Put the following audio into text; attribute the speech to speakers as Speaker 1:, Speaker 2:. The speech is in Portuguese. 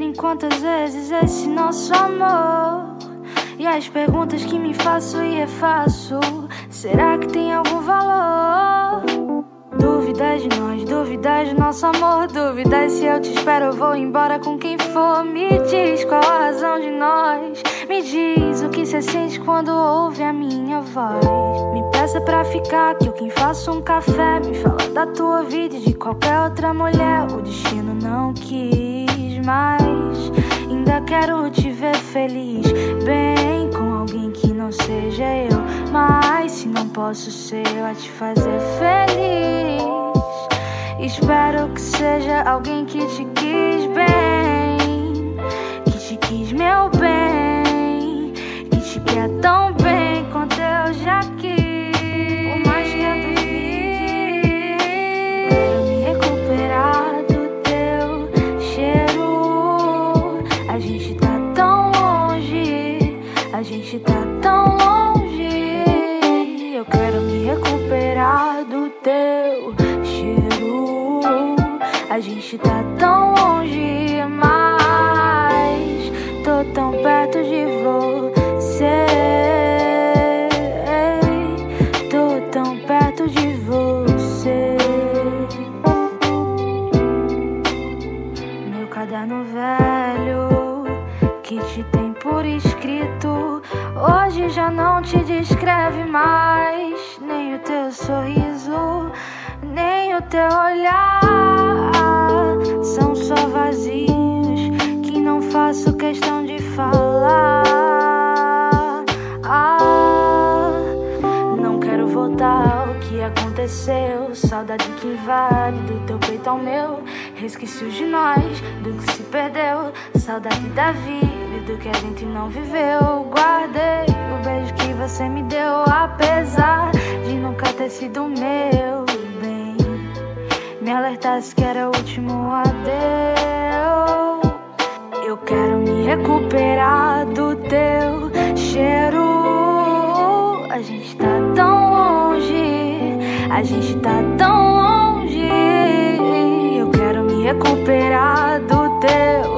Speaker 1: em quantas vezes esse nosso amor. E as perguntas que me faço e refaço, será que tem algum valor? Dúvidas de nós, dúvidas do nosso amor, dúvidas se eu te espero, eu vou embora com quem for. Me diz qual a razão de nós, me diz o que cê sente quando ouve a minha voz. Me peça pra ficar, que eu quem faço um café. Me fala da tua vida e de qualquer outra mulher. O destino não quis mais, ainda quero te ver feliz, bem com alguém que não seja eu. Mas se não posso ser eu a te fazer feliz, espero que seja alguém que te quis bem, que te quis meu bem, que te quer tão bem quanto eu já quis. Por mais que eu dormir, quero me recuperar do teu cheiro. A gente tá tão longe, a gente tá tão longe. Eu quero me recuperar do teu cheiro. A gente tá tão longe, mas tô tão perto de você. Tô tão perto de você. Meu caderno velho que te tem por escrito, hoje já não te descreve mais. Nem o teu sorriso, nem o teu olhar, são só vazios que não faço questão de falar. Não quero voltar ao que aconteceu, saudade que invade do teu peito ao meu, resquícios de nós, do que se perdeu, saudade da vida e do que a gente não viveu. Guardei o beijo que você me deu, apesar de nunca ter sido meu bem. Me alertasse que era o último adeus. Eu quero me recuperar do teu cheiro. A gente tá tão longe, a gente tá tão longe. Eu quero me recuperar do teu